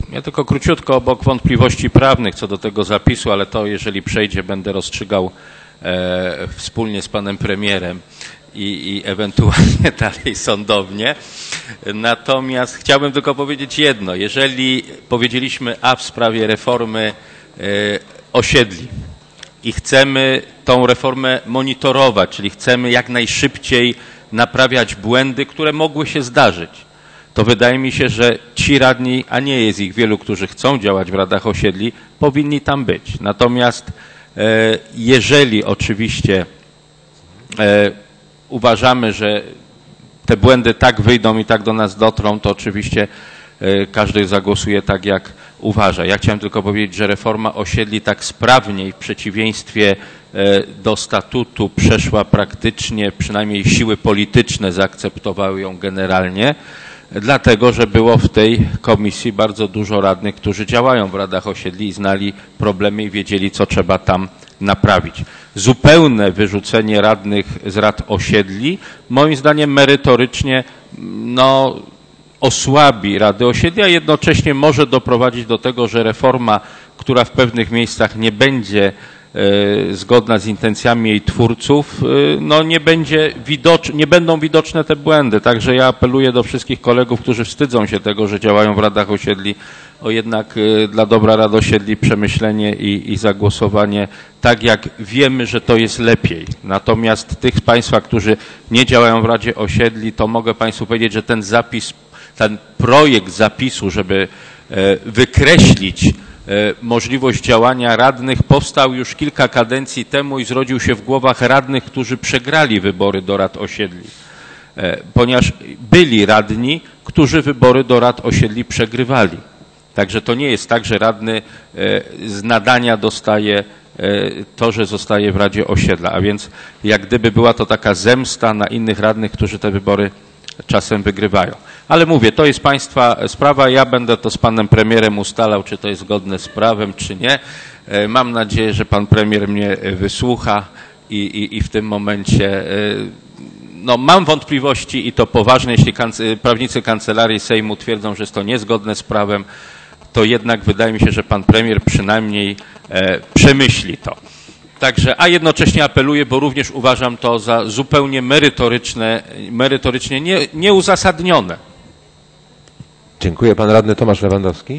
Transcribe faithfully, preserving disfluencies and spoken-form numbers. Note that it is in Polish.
Ja tylko króciutko obok wątpliwości prawnych co do tego zapisu, ale to jeżeli przejdzie, będę rozstrzygał e, wspólnie z panem premierem i, i ewentualnie dalej sądownie. Natomiast chciałbym tylko powiedzieć jedno. Jeżeli powiedzieliśmy A w sprawie reformy e, osiedli i chcemy tą reformę monitorować, czyli chcemy jak najszybciej naprawiać błędy, które mogły się zdarzyć, to wydaje mi się, że ci radni, a nie jest ich wielu, którzy chcą działać w radach osiedli, powinni tam być. Natomiast e, jeżeli oczywiście e, uważamy, że te błędy tak wyjdą i tak do nas dotrą, to oczywiście e, każdy zagłosuje tak, jak uważa. Ja chciałem tylko powiedzieć, że reforma osiedli tak sprawniej w przeciwieństwie e, do statutu przeszła praktycznie, przynajmniej siły polityczne zaakceptowały ją generalnie, dlatego, że było w tej komisji bardzo dużo radnych, którzy działają w radach osiedli i znali problemy i wiedzieli, co trzeba tam naprawić. Zupełne wyrzucenie radnych z rad osiedli, moim zdaniem merytorycznie, no, osłabi rady osiedli, a jednocześnie może doprowadzić do tego, że reforma, która w pewnych miejscach nie będzie e, zgodna z intencjami jej twórców, e, no nie będzie widocz, nie będą widoczne te błędy. Także ja apeluję do wszystkich kolegów, którzy wstydzą się tego, że działają w radach osiedli, o jednak e, dla dobra rad osiedli przemyślenie i, i zagłosowanie tak, jak wiemy, że to jest lepiej. Natomiast tych z Państwa, którzy nie działają w Radzie Osiedli, to mogę Państwu powiedzieć, że ten zapis, ten projekt zapisu, żeby e, wykreślić możliwość działania radnych, powstał już kilka kadencji temu i zrodził się w głowach radnych, którzy przegrali wybory do rad osiedli. Ponieważ byli radni, którzy wybory do rad osiedli przegrywali. Także to nie jest tak, że radny z nadania dostaje to, że zostaje w Radzie Osiedla. A więc jak gdyby była to taka zemsta na innych radnych, którzy te wybory czasem wygrywają. Ale mówię, to jest Państwa sprawa, ja będę to z panem premierem ustalał, czy to jest zgodne z prawem, czy nie. Mam nadzieję, że pan premier mnie wysłucha i, i, i w tym momencie no, mam wątpliwości i to poważne, jeśli kance, prawnicy Kancelarii Sejmu twierdzą, że jest to niezgodne z prawem, to jednak wydaje mi się, że pan premier przynajmniej e, przemyśli to. Także, a jednocześnie apeluję, bo również uważam to za zupełnie merytoryczne, merytorycznie nie, nieuzasadnione. Dziękuję. Pan radny Tomasz Lewandowski.